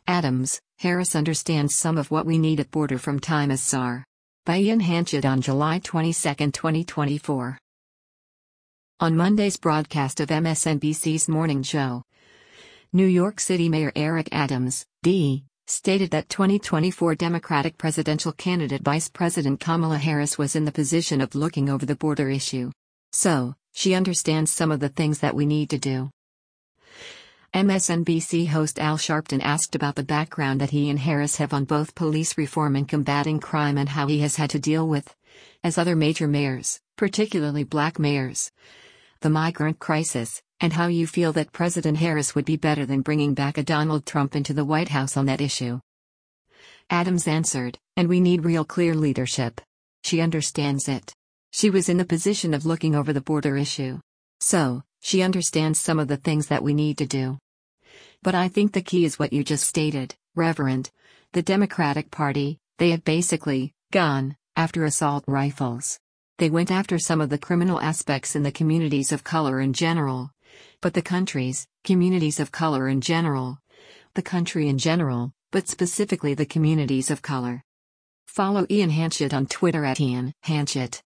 Adams, Harris understands some of what we need at border from time as czar. By Ian Hanchett on July 22, 2024. On Monday's broadcast of MSNBC's Morning Joe, New York City Mayor Eric Adams, D., stated that 2024 Democratic presidential candidate Vice President Kamala Harris was in the position of looking over the border issue. So, she understands some of the things that we need to do. MSNBC host Al Sharpton asked about the background that he and Harris have on both police reform and combating crime and how he has had to deal with, as other major mayors, particularly black mayors, the migrant crisis, and how you feel that President Harris would be better than bringing back a Donald Trump into the White House on that issue. Adams answered, "And we need real clear leadership. She understands it. She was in the position of looking over the border issue. So, she understands some of the things that we need to do. But I think the key is what you just stated, Reverend. The Democratic Party, they have basically gone after assault rifles. They went after some of the criminal aspects in the communities of color in general. But the communities of color in general. The country in general, but specifically the communities of color." Follow Ian Hanchett on Twitter @IanHanchett.